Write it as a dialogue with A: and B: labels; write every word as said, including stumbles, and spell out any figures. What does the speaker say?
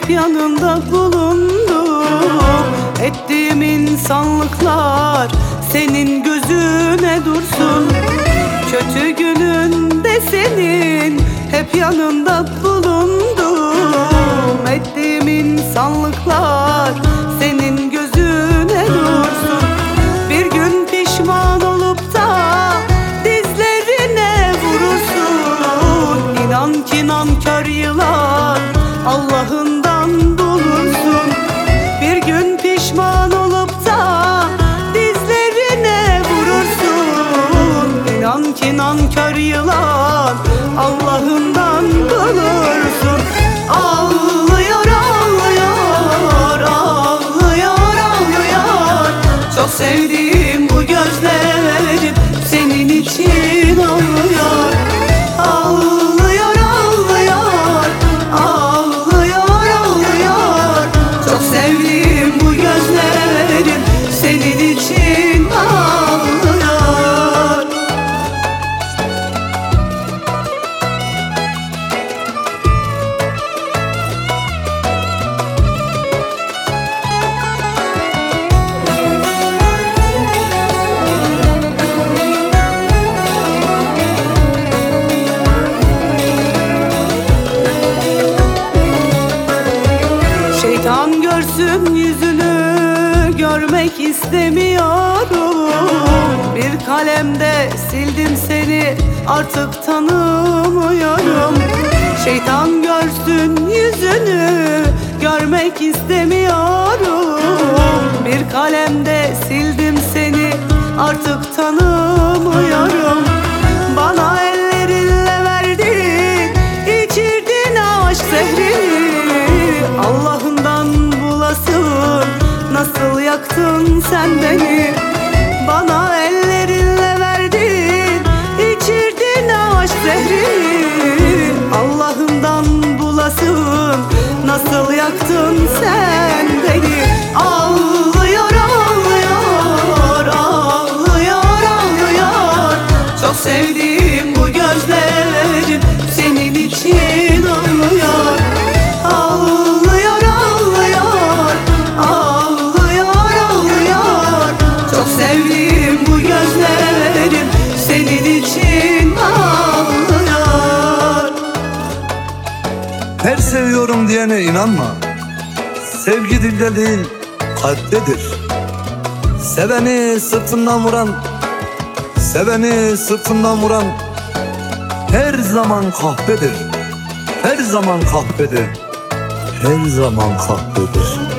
A: hep yanımda bulundum. Ettiğim insanlıklar senin gözüne dursun. Kötü gününde senin hep yanında bulundum. Ettiğim insanlıklar senin gözüne dursun. Bir gün pişman olup da dizlerine vurursun. İnan ki nankör yılan Allah'ından bulursun. Bir gün pişman olup da dizlerine vurursun. İnan ki nankör yılan Allah'ından bulursun. Ağlıyor, ağlıyor, ağlıyor, ağlıyor. Çok sevdiğim bu gözlerim senin için ağlıyor. Ağlıyor, ağlıyor, ağlıyor, ağlıyor. Çok sevdiğim bu gözlerim senin için ağlıyor. Şeytan görsün yüzünü, görmek istemiyorum. Bir kalemde sildim seni, artık tanımıyorum. Şeytan görsün yüzünü, görmek istemiyorum. Bir kalemde sildim seni, artık tanımıyorum. Bana ellerinle verdin, içirdin aşk zehrini. Allah'ından bulasın, nasıl yaktın sen beni. Bana ellerinle verdin, içirdin aşk zehrini. Allah'ından bulasın, nasıl yaktın sen beni. Ağlıyor, ağlıyor, ağlıyor, ağlıyor. Çok sevdiğim bu gözlerim senin için ağlıyor. Ağlıyor, ağlıyor, ağlıyor, ağlıyor. Çok sevdiğim bu gözlerim senin için ağlıyor.
B: Her seviyorum diyene inanma. Sevgi dilde değil, kalptedir. Seveni sırtından vuran, seveni sırtından vuran her zaman kahpedir. Her zaman kahpedir. Her zaman kahpedir.